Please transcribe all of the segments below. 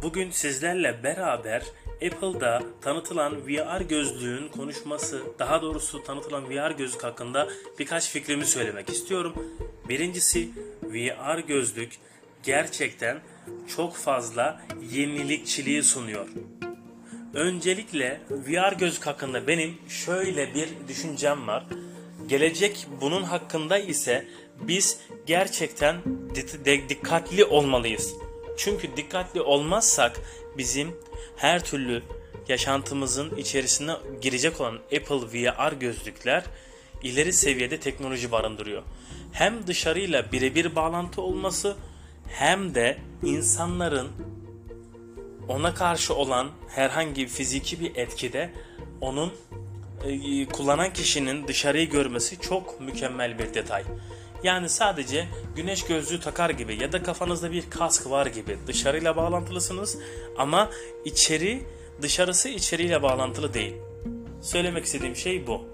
Bugün sizlerle beraber Apple'da tanıtılan VR gözlüğün konuşması, daha doğrusu tanıtılan VR gözlük hakkında birkaç fikrimi söylemek istiyorum. Birincisi, VR gözlük gerçekten çok fazla yenilikçiliği sunuyor. Öncelikle VR gözlük hakkında benim şöyle bir düşüncem var. Gelecek bunun hakkında ise biz gerçekten dikkatli olmalıyız. Çünkü dikkatli olmazsak bizim her türlü yaşantımızın içerisine girecek olan Apple VR gözlükler ileri seviyede teknoloji barındırıyor. Hem dışarıyla birebir bağlantı olması hem de insanların ona karşı olan herhangi fiziki bir etkide onun kullanan kişinin dışarıyı görmesi çok mükemmel bir detay. Yani sadece güneş gözlüğü takar gibi ya da kafanızda bir kask var gibi dışarıyla bağlantılısınız ama dışarısı içeriyle bağlantılı değil. Söylemek istediğim şey bu.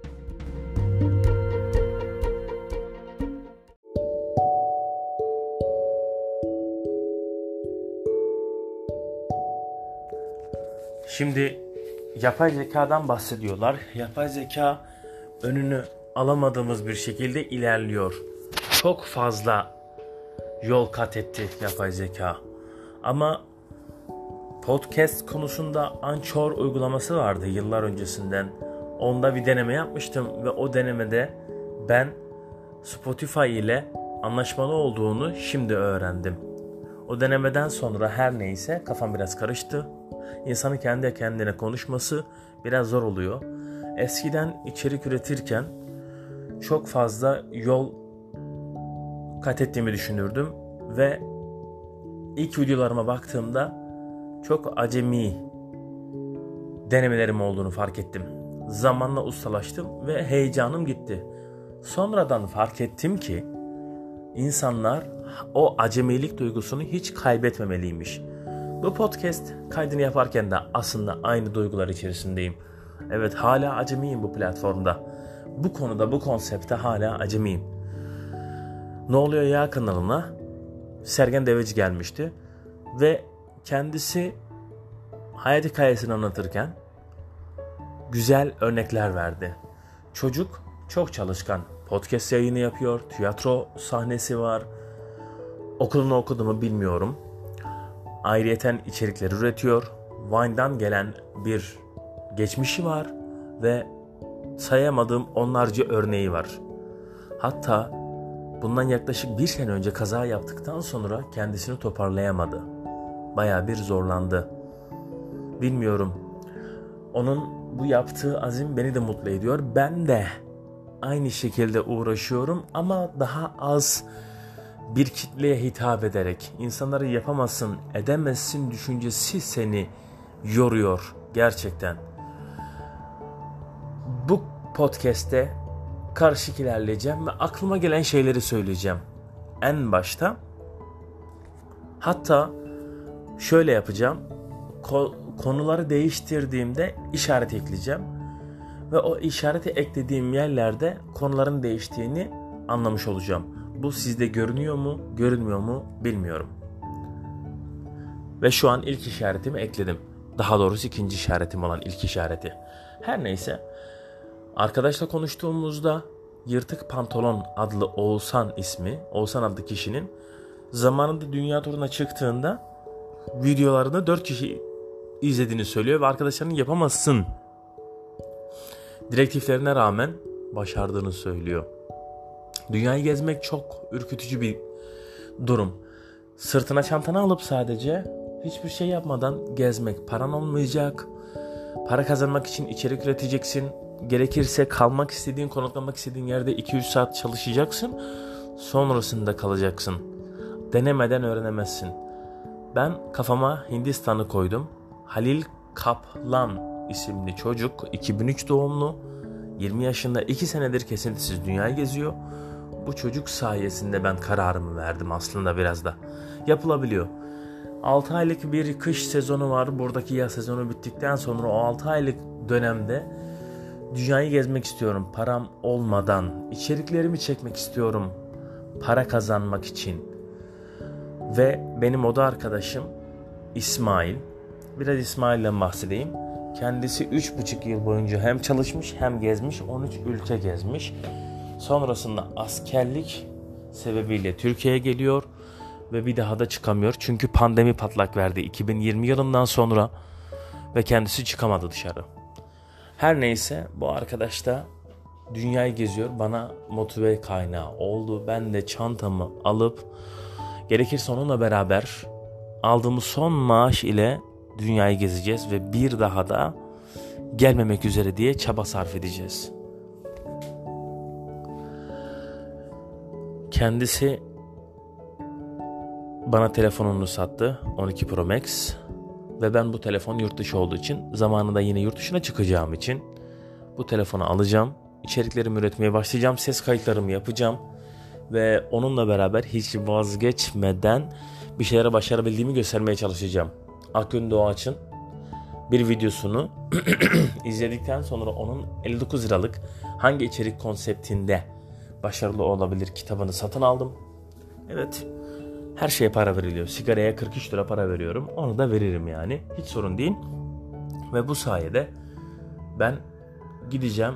Şimdi yapay zekadan bahsediyorlar. Yapay zeka önünü alamadığımız bir şekilde ilerliyor. Çok fazla yol kat etti yapay zeka. Ama podcast konusunda Anchor uygulaması vardı yıllar öncesinden. Onda bir deneme yapmıştım ve o denemede ben Spotify ile anlaşmalı olduğunu şimdi öğrendim. O denemeden sonra her neyse kafam biraz karıştı. İnsanın kendi kendine konuşması biraz zor oluyor. Eskiden içerik üretirken çok fazla yol kat ettiğimi düşünürdüm ve ilk videolarıma baktığımda çok acemi denemelerim olduğunu fark ettim. Zamanla ustalaştım ve heyecanım gitti. Sonradan fark ettim ki insanlar o acemilik duygusunu hiç kaybetmemeliymiş. Bu podcast kaydını yaparken de aslında aynı duygular içerisindeyim. Evet, hala acemiyim bu platformda. Bu konuda, bu konsepte hala acemiyim. Ne oluyor ya kanalına Sergen Deveci gelmişti ve kendisi hayat hikayesini anlatırken güzel örnekler verdi. Çocuk çok çalışkan. Podcast yayını yapıyor, tiyatro sahnesi var. Okulunu okudu mu bilmiyorum. Ayrıyeten içerikler üretiyor. Vine'dan gelen bir geçmişi var ve sayamadığım onlarca örneği var. Hatta bundan yaklaşık bir sene önce kaza yaptıktan sonra kendisini toparlayamadı. Bayağı bir zorlandı. Bilmiyorum. Onun bu yaptığı azim beni de mutlu ediyor. Ben de aynı şekilde uğraşıyorum ama daha az bir kitleye hitap ederek. İnsanları yapamazsın, edemezsin düşüncesi seni yoruyor gerçekten. Bu podcast'te karışık ilerleyeceğim ve aklıma gelen şeyleri söyleyeceğim. En başta hatta şöyle yapacağım. Konuları değiştirdiğimde işaret ekleyeceğim. Ve o işareti eklediğim yerlerde konuların değiştiğini anlamış olacağım. Bu sizde görünüyor mu, görünmüyor mu bilmiyorum. Ve şu an ilk işaretimi ekledim. Daha doğrusu ikinci işaretim olan ilk işareti. Her neyse. Arkadaşla konuştuğumuzda Yırtık Pantolon adlı Oğuzhan adlı kişinin zamanında dünya turuna çıktığında videolarını 4 kişi izlediğini söylüyor ve arkadaşlarının yapamazsın direktiflerine rağmen başardığını söylüyor. Dünyayı gezmek çok ürkütücü bir durum. Sırtına çantanı alıp sadece hiçbir şey yapmadan gezmek. Paran olmayacak. Para kazanmak için içerik üreteceksin. Gerekirse kalmak istediğin, konaklamak istediğin yerde 2-3 saat çalışacaksın. Sonrasında kalacaksın. Denemeden öğrenemezsin. Ben kafama Hindistan'ı koydum. Halil Kaplan isimli çocuk 2003 doğumlu. 20 yaşında 2 senedir kesintisiz dünyayı geziyor. Bu çocuk sayesinde ben kararımı verdim aslında biraz da. Yapılabiliyor. 6 aylık bir kış sezonu var. Buradaki yaz sezonu bittikten sonra o 6 aylık dönemde dünyayı gezmek istiyorum. Param olmadan içeriklerimi çekmek istiyorum. Para kazanmak için. Ve benim oda arkadaşım İsmail. Biraz İsmail'den bahsedeyim. Kendisi 3,5 yıl boyunca hem çalışmış hem gezmiş. 13 ülke gezmiş. Sonrasında askerlik sebebiyle Türkiye'ye geliyor ve bir daha da çıkamıyor. Çünkü pandemi patlak verdi 2020 yılından sonra ve kendisi çıkamadı dışarı. Her neyse, bu arkadaş da dünyayı geziyor. Bana motive kaynağı oldu. Ben de çantamı alıp gerekirse onunla beraber aldığımız son maaş ile dünyayı gezeceğiz ve bir daha da gelmemek üzere diye çaba sarf edeceğiz. Kendisi bana telefonunu sattı, 12 Pro Max, ve ben bu telefon yurt dışı olduğu için, zamanında yine yurt dışına çıkacağım için bu telefonu alacağım. İçeriklerimi üretmeye başlayacağım, ses kayıtlarımı yapacağım ve onunla beraber hiç vazgeçmeden bir şeylere başarabildiğimi göstermeye çalışacağım. Akgün Doğaç'ın bir videosunu izledikten sonra onun 59 liralık hangi içerik konseptinde başarılı olabilir kitabını satın aldım. Evet, her şeye para veriliyor. Sigaraya 43 lira para veriyorum. Onu da veririm yani. Hiç sorun değil. Ve bu sayede ben gideceğim,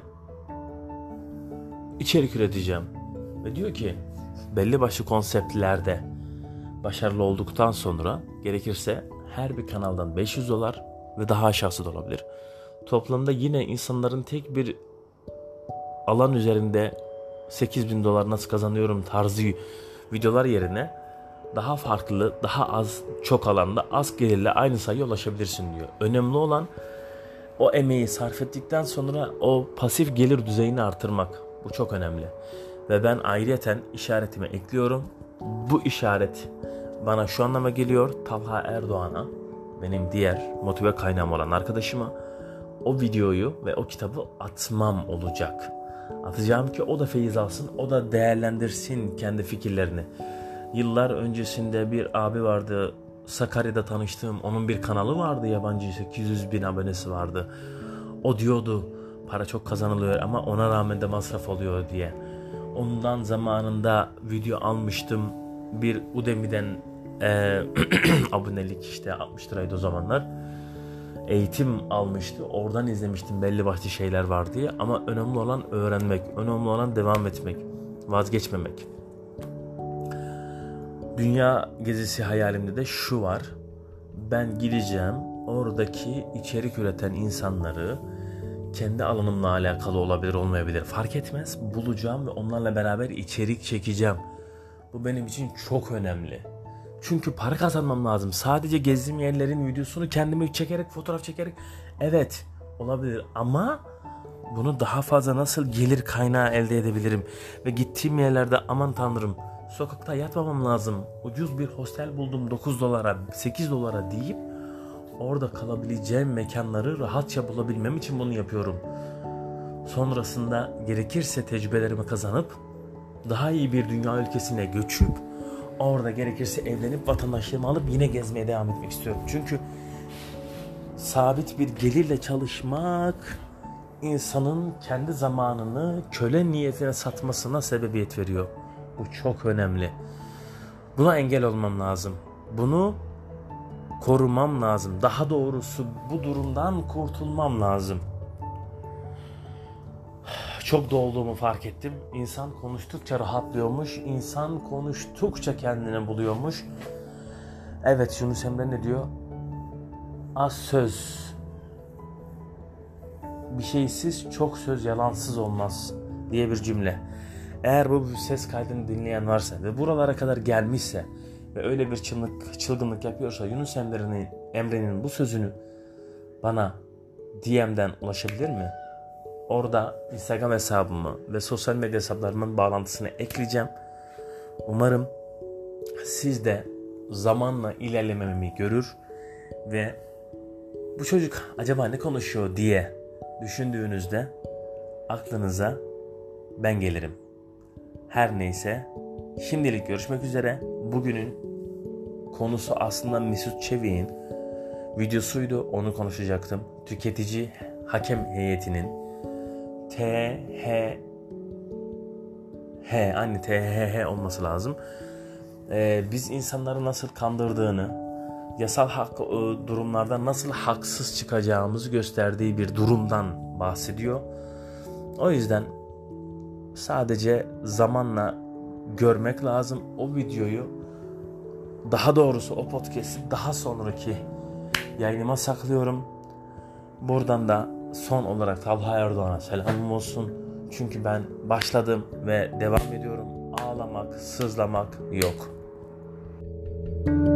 içerik üreteceğim. Ve diyor ki belli başlı konseptlerde başarılı olduktan sonra gerekirse her bir kanaldan $500 ve daha aşağısı da olabilir. Toplamda yine insanların tek bir alan üzerinde $8.000 nasıl kazanıyorum tarzı videolar yerine daha farklı, daha az, çok alanda az gelirle aynı sayıya ulaşabilirsin diyor. Önemli olan o emeği sarf ettikten sonra o pasif gelir düzeyini artırmak. Bu çok önemli. Ve ben ayrıyeten işaretime ekliyorum. Bu işaret bana şu anlama geliyor. Talha Erdoğan'a, benim diğer motive kaynağım olan arkadaşıma, o videoyu ve o kitabı atmam olacak. Atacağım ki o da feyiz alsın, o da değerlendirsin kendi fikirlerini. Yıllar öncesinde bir abi vardı, Sakarya'da tanıştığım, onun bir kanalı vardı yabancı, 800.000 abonesi vardı. O diyordu para çok kazanılıyor ama ona rağmen de masraf oluyor diye. Ondan zamanında video almıştım, bir Udemy'den abonelik, işte 60 liraydı o zamanlar. Eğitim almıştı, oradan izlemiştim belli başlı şeyler var diye. Ama önemli olan öğrenmek, önemli olan devam etmek, vazgeçmemek. Dünya gezisi hayalimde de şu var. Ben gideceğim, oradaki içerik üreten insanları, kendi alanımla alakalı olabilir olmayabilir fark etmez, bulacağım ve onlarla beraber içerik çekeceğim. Bu benim için çok önemli. Çünkü para kazanmam lazım. Sadece gezdiğim yerlerin videosunu kendimi çekerek, fotoğraf çekerek, evet olabilir ama bunu daha fazla nasıl gelir kaynağı elde edebilirim? Ve gittiğim yerlerde aman tanrım sokakta yatmamam lazım, ucuz bir hostel buldum $9, $8 deyip orada kalabileceğim mekanları rahatça bulabilmem için bunu yapıyorum. Sonrasında gerekirse tecrübelerimi kazanıp daha iyi bir dünya ülkesine göçüp orada gerekirse evlenip vatandaşlığımı alıp yine gezmeye devam etmek istiyorum. Çünkü sabit bir gelirle çalışmak insanın kendi zamanını köle niyetine satmasına sebebiyet veriyor. Bu çok önemli. Buna engel olmam lazım. Bunu korumam lazım. Daha doğrusu bu durumdan kurtulmam lazım. Çok dolduğumu fark ettim. İnsan konuştukça rahatlıyormuş. İnsan konuştukça kendini buluyormuş. Evet, Yunus Emre ne diyor? Az söz, bir şeysiz, çok söz yalansız olmaz diye bir cümle. Eğer bu ses kaydını dinleyen varsa ve buralara kadar gelmişse ve öyle bir çılgınlık yapıyorsa Yunus Emre'nin bu sözünü bana DM'den ulaşabilir mi? Orada Instagram hesabımı ve sosyal medya hesaplarımın bağlantısını ekleyeceğim. Umarım siz de zamanla ilerlememi görür ve bu çocuk acaba ne konuşuyor diye düşündüğünüzde aklınıza ben gelirim. Her neyse, şimdilik görüşmek üzere. Bugünün konusu aslında Mesut Çevik'in videosuydu. Onu konuşacaktım. Tüketici hakem heyetinin THH olması lazım. Biz insanları nasıl kandırdığını, yasal durumlarda nasıl haksız çıkacağımızı gösterdiği bir durumdan bahsediyor. O yüzden sadece zamanla görmek lazım. O videoyu, daha doğrusu o podcast'i daha sonraki yayınıma saklıyorum. Buradan da son olarak Talha Erdoğan'a selamım olsun. Çünkü ben başladım ve devam ediyorum. Ağlamak, sızlamak yok.